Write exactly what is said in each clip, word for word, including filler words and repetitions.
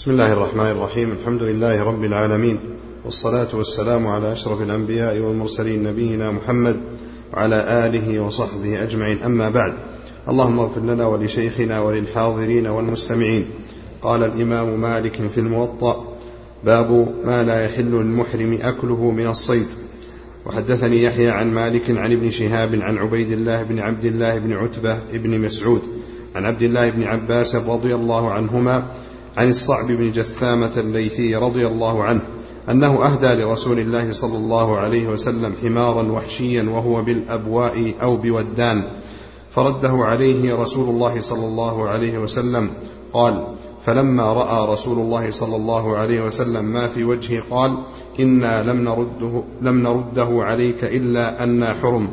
بسم الله الرحمن الرحيم. الحمد لله رب العالمين، والصلاة والسلام على أشرف الأنبياء والمرسلين نبينا محمد وعلى آله وصحبه أجمعين، أما بعد. اللهم اغفر لنا ولشيخنا وللحاضرين والمستمعين. قال الإمام مالك في الموطأ: باب ما لا يحل للمحرم أكله من الصيد. وحدثني يحيى عن مالك عن ابن شهاب عن عبيد الله بن عبد الله بن عتبة بن مسعود عن عبد الله بن عباس رضي الله عنهما عن الصعب بن جثامة الليثي رضي الله عنه أنه أهدى لرسول الله صلى الله عليه وسلم حمارا وحشيا وهو بالأبواء أو بودان، فرده عليه رسول الله صلى الله عليه وسلم. قال: فلما رأى رسول الله صلى الله عليه وسلم ما في وجهه قال: إنا لم نرده, لم نرده عليك إلا أنا حرم.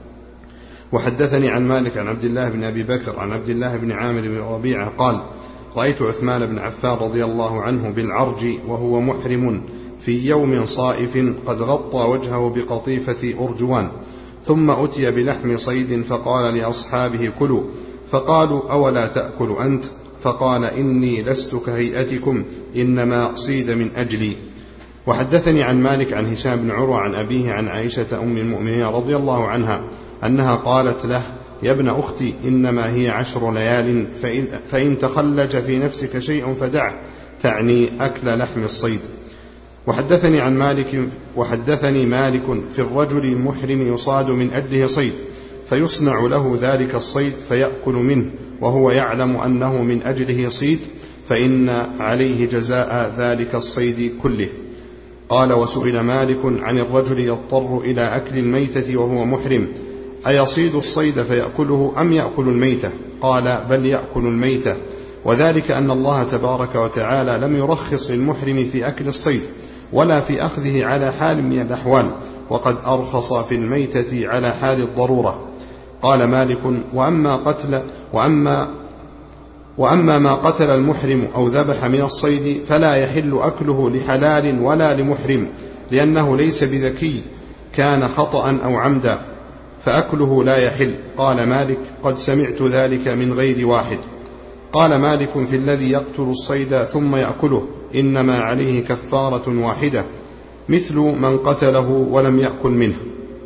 وحدثني عن مالك عن عبد الله بن أبي بكر عن عبد الله بن عامر بن ربيعة قال: رأيت عثمان بن عفان رضي الله عنه بالعرج وهو محرم في يوم صائف قد غطى وجهه بقطيفة أرجوان، ثم أتي بلحم صيد فقال لأصحابه: كلوا، فقالوا: أولا تأكل أنت؟ فقال: إني لست كهيئتكم، إنما صيد من أجلي. وحدثني عن مالك عن هشام بن عروة عن أبيه عن عائشة أم المؤمنين رضي الله عنها أنها قالت له: يا ابن أختي، إنما هي عشر ليال، فإن, فإن تخلج في نفسك شيء فدعه، تعني أكل لحم الصيد. وحدثني عن مالك وحدثني مالك في الرجل المحرم يصاد من أجله صيد، فيصنع له ذلك الصيد فيأكل منه وهو يعلم أنه من أجله صيد، فإن عليه جزاء ذلك الصيد كله. قال: وسئل مالك عن الرجل يضطر إلى أكل الميتة وهو محرم، أيصيد الصيد فيأكله أم يأكل الميتة؟ قال: بل يأكل الميتة، وذلك أن الله تبارك وتعالى لم يرخص للمحرم في أكل الصيد ولا في أخذه على حال من الأحوال، وقد أرخص في الميتة على حال الضرورة. قال مالك: وأما, قتل وأما, وأما ما قتل المحرم أو ذبح من الصيد فلا يحل أكله لحلال ولا لمحرم، لأنه ليس بذكي، كان خطأ أو عمدا، فأكله لا يحل. قال مالك: قد سمعت ذلك من غير واحد. قال مالك: في الذي يقتل الصيد ثم يأكله إنما عليه كفارة واحدة، مثل من قتله ولم يأكل منه.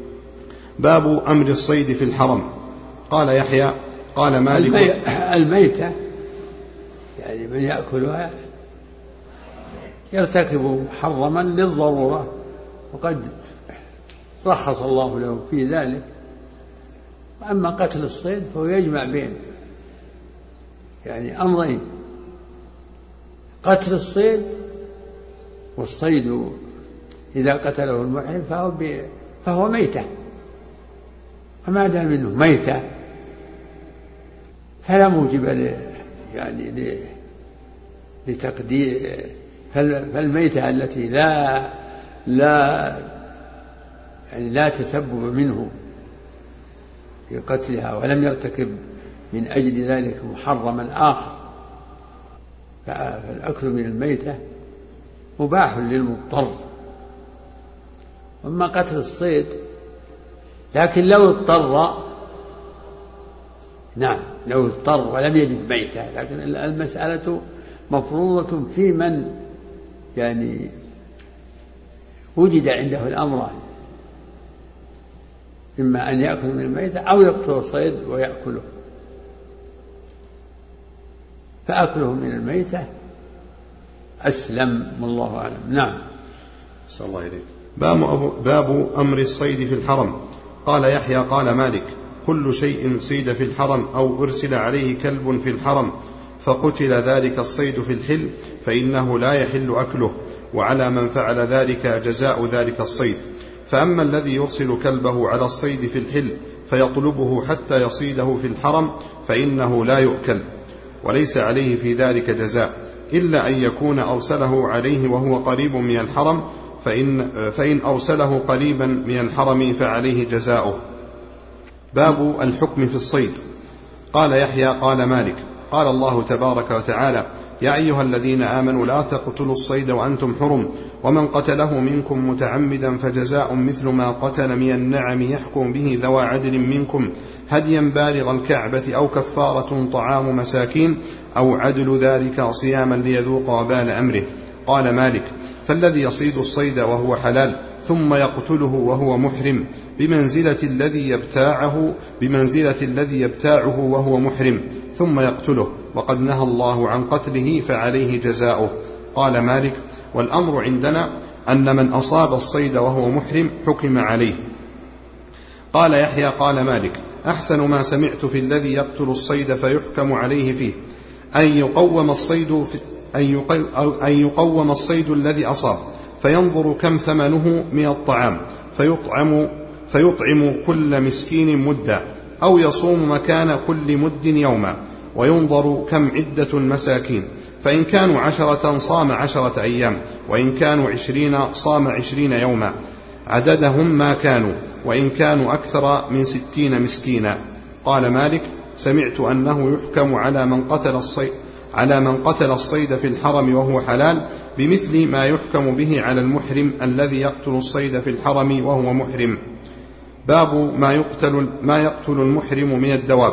باب أمر الصيد في الحرم. قال يحيى: قال مالك: الميتة يعني من يأكلها يرتكب محرما للضرورة، وقد رخص الله له في ذلك. وأما قتل الصيد فهو يجمع بين يعني أمرين: قتل الصيد، والصيد إذا قتله المحرم فهو, فهو ميتة، وما دام منه ميتة فلا موجب ل يعني لتقدير. فالميتة التي لا لا يعني لا تسبب منه في قتلها ولم يرتكب من أجل ذلك محرما آخر، فالأكل من الميتة مباح للمضطر. أما قتل الصيد لكن لو اضطر، نعم لو اضطر ولم يجد ميتة، لكن المسألة مفروضة في من يعني وجد عنده الأمران، إما أن يأكل من الميتة أو يقتل الصيد ويأكله، فأكله من الميتة أسلم والله أعلم. نعم. صلى الله عليه. باب أمر الصيد في الحرم. قال يحيى: قال مالك: كل شيء صيد في الحرم أو أرسل عليه كلب في الحرم فقتل ذلك الصيد في الحل فإنه لا يحل أكله، وعلى من فعل ذلك جزاء ذلك الصيد. فأما الذي يرسل كلبه على الصيد في الحل فيطلبه حتى يصيده في الحرم فإنه لا يؤكل، وليس عليه في ذلك جزاء، إلا أن يكون أرسله عليه وهو قريب من الحرم، فإن, فإن أرسله قريبا من الحرم فعليه جزاؤه. باب الحكم في الصيد. قال يحيى: قال مالك: قال الله تبارك وتعالى: يا أيها الذين آمنوا لا تقتلوا الصيد وأنتم حرم، ومن قتله منكم متعمدا فجزاء مثل ما قتل من النعم يحكم به ذوى عدل منكم، هديا بالغ الكعبة أو كفارة طعام مساكين أو عدل ذلك صياما ليذوق وبال أمره. قال مالك: فالذي يصيد الصيد وهو حلال ثم يقتله وهو محرم بمنزلة الذي يبتاعه بمنزلة الذي يبتاعه وهو محرم ثم يقتله، وقد نهى الله عن قتله فعليه جزاؤه. قال مالك: والأمر عندنا أن من أصاب الصيد وهو محرم حكم عليه. قال يحيى: قال مالك: أحسن ما سمعت في الذي يقتل الصيد فيحكم عليه فيه أن يقوم الصيد في أن يقوم الصيد الذي أصاب، فينظر كم ثمنه من الطعام فيطعم, فيطعم كل مسكين مدا، أو يصوم مكان كل مد يوما، وينظر كم عدة المساكين، فإن كانوا عشرة صام عشرة أيام، وإن كانوا عشرين صام عشرين يوما، عددهم ما كانوا، وإن كانوا أكثر من ستين مسكينا. قال مالك: سمعت أنه يحكم على من قتل الصيد على من قتل الصيد في الحرم وهو حلال بمثل ما يحكم به على المحرم الذي يقتل الصيد في الحرم وهو محرم. باب ما يقتل, ما يقتل المحرم من الدواب.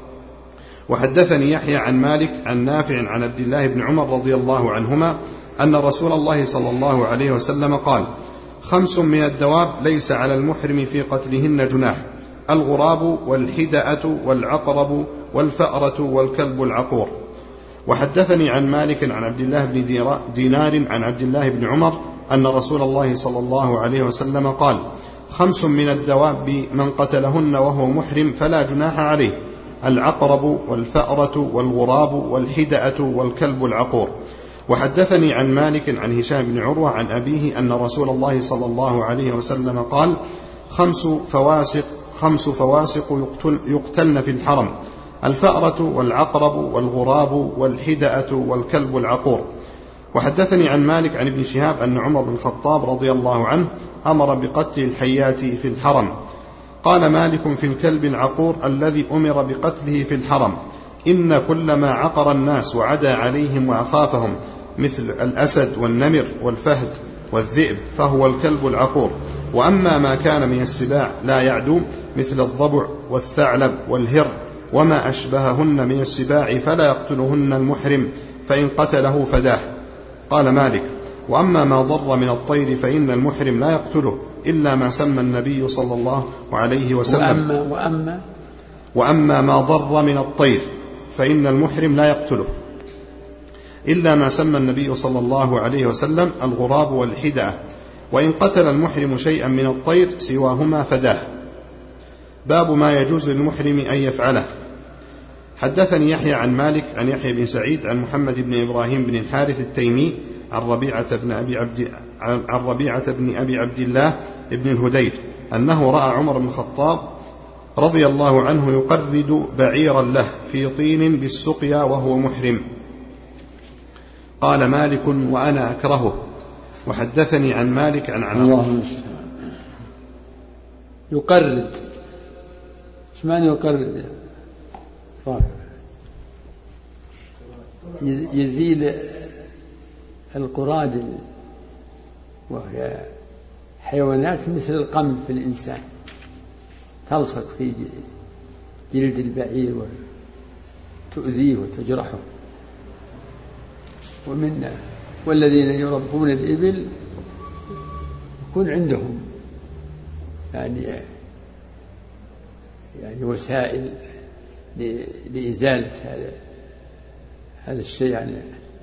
وحدثني يحيى عن مالك عن نافع عن عبد الله بن عمر رضي الله عنهما أن رسول الله صلى الله عليه وسلم قال: خمس من الدواب ليس على المحرم في قتلهن جناح: الغراب والحدأة والعقرب والفأرة والكلب العقور. وحدثني عن مالك عن عبد الله بن دينار عن عبد الله بن عمر أن رسول الله صلى الله عليه وسلم قال: خمس من الدواب من قتلهن وهو محرم فلا جناح عليه: العقرب والفأرة والغراب والحدأة والكلب العقور. وحدثني عن مالك عن هشام بن عروة عن أبيه أن رسول الله صلى الله عليه وسلم قال: خمس فواسق خمس فواسق يقتل يقتلن في الحرم: الفأرة والعقرب والغراب والحدأة والكلب العقور. وحدثني عن مالك عن ابن شهاب أن عمر بن الخطاب رضي الله عنه أمر بقتل الحيات في الحرم. قال مالك في الكلب العقور الذي أمر بقتله في الحرم: إن كل ما عقر الناس وعدى عليهم وأخافهم مثل الأسد والنمر والفهد والذئب فهو الكلب العقور. وأما ما كان من السباع لا يعدو مثل الضبع والثعلب والهر وما أشبههن من السباع فلا يقتلهن المحرم، فإن قتله فداه. قال مالك: وأما ما ضر من الطير فإن المحرم لا يقتله إلا ما سمى النبي صلى الله عليه وسلم. وأما, وأما, وأما ما ضر من الطير فإن المحرم لا يقتله إلا ما سمى النبي صلى الله عليه وسلم: الغراب والحدأة، وإن قتل المحرم شيئا من الطير سواهما فداه. باب ما يجوز للمحرم أن يفعله. حدثني يحيى عن مالك عن يحيى بن سعيد عن محمد بن إبراهيم بن الحارث التيمي عن ربيعة بن أبي عبد, عن ربيعة بن أبي عبد الله بن الهدير أنه رأى عمر بن الخطاب رضي الله عنه يقرد بعيرا له في طين بالسقيا وهو محرم. قال مالك: وأنا أكرهه. وحدثني عن مالك عن عن الله يقرد. ايش معنى يقرد؟ يزيل القراد، وهي حيوانات مثل القمل في الإنسان، تلصق في جلد البعير وتؤذيه وتجرحه. ومن والذين يربون الإبل يكون عندهم يعني يعني وسائل لإزالة هذا هذا الشيء عن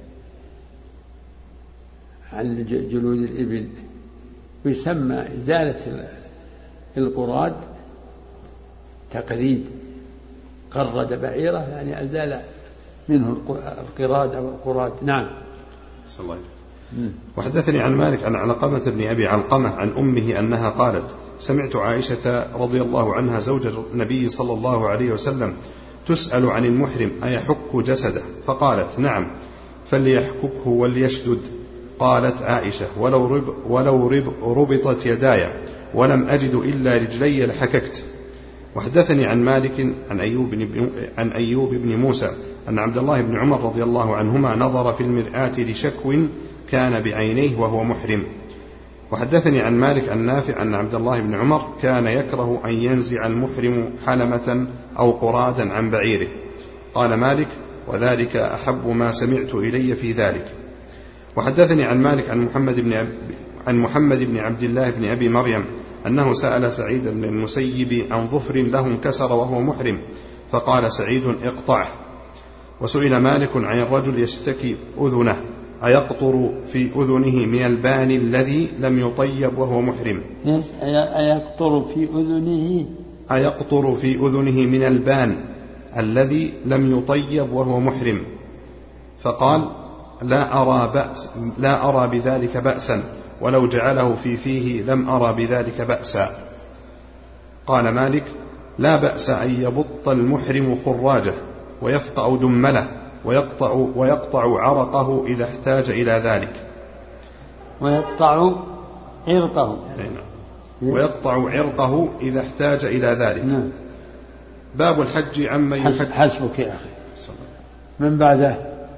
عن جلود الإبل، ويسمى إزالة القراد تقريد. قرد بعيره يعني أزال منه القراد أو القراد. نعم. صلى الله عليه وسلم. وحدثني عن مالك عن علقمة بن أبي علقمة عن أمه أنها قالت: سمعت عائشة رضي الله عنها زوج النبي صلى الله عليه وسلم تسأل عن المحرم أيحك جسده؟ فقالت: نعم، فليحككه وليشدد. قالت عائشة: ولو, رب ولو رب ربطت يداي ولم أجد إلا رجلي لحككت. وحدثني عن مالك عن أيوب بن, عن أيوب بن موسى أن عبد الله بن عمر رضي الله عنهما نظر في المرآة لشكو كان بعينيه وهو محرم. وحدثني عن مالك عن نافع أن عبد الله بن عمر كان يكره أن ينزع المحرم حلمة أو قرادا عن بعيره. قال مالك: وذلك أحب ما سمعت إلي في ذلك. وحدثني عن مالك عن محمد بن أب... عن محمد بن عبد الله بن أبي مريم أنه سأل سعيد بن المسيب عن ظفر له انكسر وهو محرم، فقال سعيد اقطعه. وسئل مالك عن الرجل يشتكي أذنه أيقطر في أذنه من البان الذي لم يطيب وهو محرم؟ أيقطر في أذنه أيقطر في أذنه من البان الذي لم يطيب وهو محرم؟ فقال لا أرى بأس لا أرى بذلك بأسا، ولو جعله في فيه لم أرى بذلك بأسا. قال مالك لا بأس أن يبط المحرم خراجه ويفقأ دمله ويقطع, ويقطع عرقه إذا احتاج إلى ذلك. ويقطع عرقه ويقطع عرقه إذا احتاج إلى ذلك. نعم. باب الحج عمن يحج. حسبك يا أخي. من بعده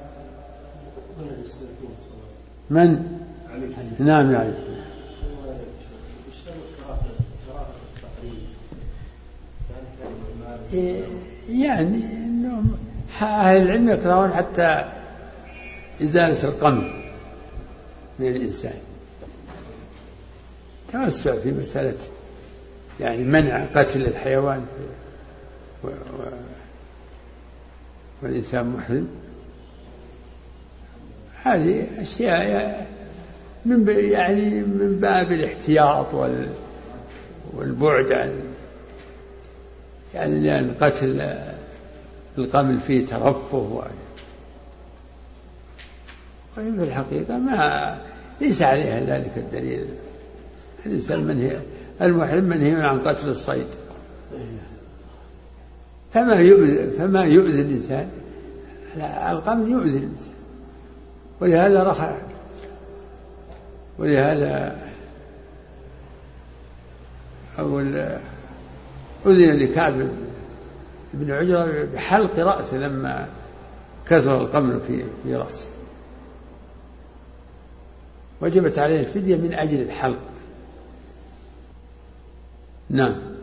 من؟ نعم يعني يعني إنهم أهل العلم يكرهون حتى إزالة القمل من الإنسان، توسع في مسألة يعني منع قتل الحيوان و... و... والإنسان محرم. هذه أشياء من يعني من باب الاحتياط وال... والبعد عن يعني لأن قتل القمل فيه ترفه و... وفي الحقيقة ما ليس عليها ذلك الدليل. الإنسان منهي المحرم منهي عن قتل الصيد، فما يؤذي فما يؤذي الإنسان القمل يؤذي الإنسان، ولهذا رخى ولهذا أقول أذن لكعب بن عجرة بحلق رأسه لما كثر القمل في في رأسه، وجبت عليه الفدية من أجل الحلق. نعم.